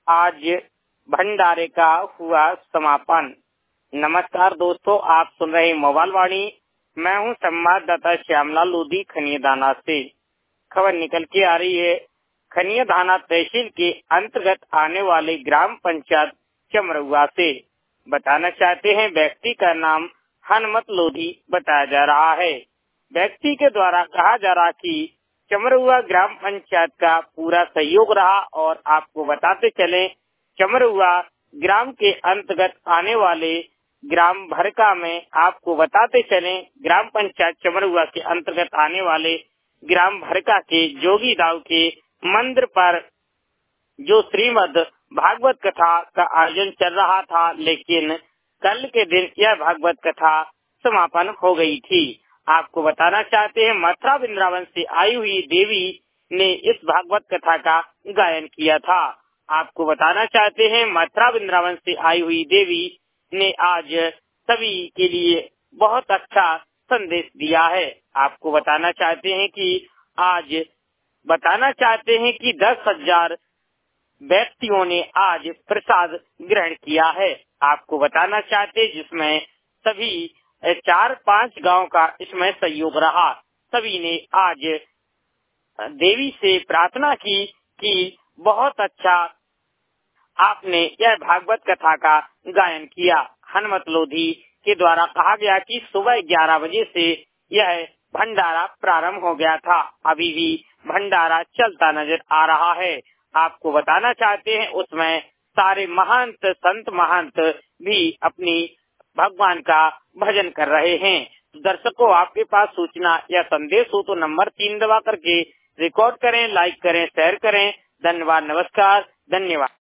आज भंडारे का हुआ समापन। नमस्कार दोस्तों, आप सुन रहे मोबाइल वाणी। मैं हूं संवाददाता श्यामलाल लोधी खनियादाना से। खबर निकल के आ रही है खनियादाना तहसील के अंतर्गत आने वाले ग्राम पंचायत चमरुआ से। बताना चाहते हैं व्यक्ति का नाम हनुमत लोधी बताया जा रहा है। व्यक्ति के द्वारा कहा जा रहा कि चमरुआ ग्राम पंचायत का पूरा सहयोग रहा और आपको बताते चले चमरुआ ग्राम के अंतर्गत आने वाले ग्राम भरका में आपको बताते चले ग्राम पंचायत चमरुआ के अंतर्गत आने वाले ग्राम भरका के जोगी दाव के मंदिर पर जो श्रीमद् भागवत कथा का आयोजन चल रहा था, लेकिन कल के दिन यह भागवत कथा समापन हो गई थी। आपको बताना चाहते हैं मथुरा वृंदावन से आई हुई देवी ने इस भागवत कथा का गायन किया था। आपको बताना चाहते हैं मथुरा वृंदावन से आई हुई देवी ने आज सभी के लिए बहुत अच्छा संदेश दिया है। आपको बताना चाहते हैं कि 10,000 व्यक्तियों ने आज प्रसाद ग्रहण किया है। आपको बताना चाहते हैं जिसमें सभी 4-5 गांव का इसमें सहयोग रहा। सभी ने आज देवी से प्रार्थना की कि बहुत अच्छा आपने यह भागवत कथा का गायन किया। हनुमत लोधी के द्वारा कहा गया कि सुबह 11 बजे से यह भंडारा प्रारंभ हो गया था। अभी भी भंडारा चलता नजर आ रहा है। आपको बताना चाहते हैं उसमें सारे संत महंत भी अपनी भगवान का भजन कर रहे हैं। दर्शकों, आपके पास सूचना या संदेश हो तो नंबर 3 दबा करके रिकॉर्ड करें, लाइक करें, शेयर करें। धन्यवाद, नमस्कार, धन्यवाद।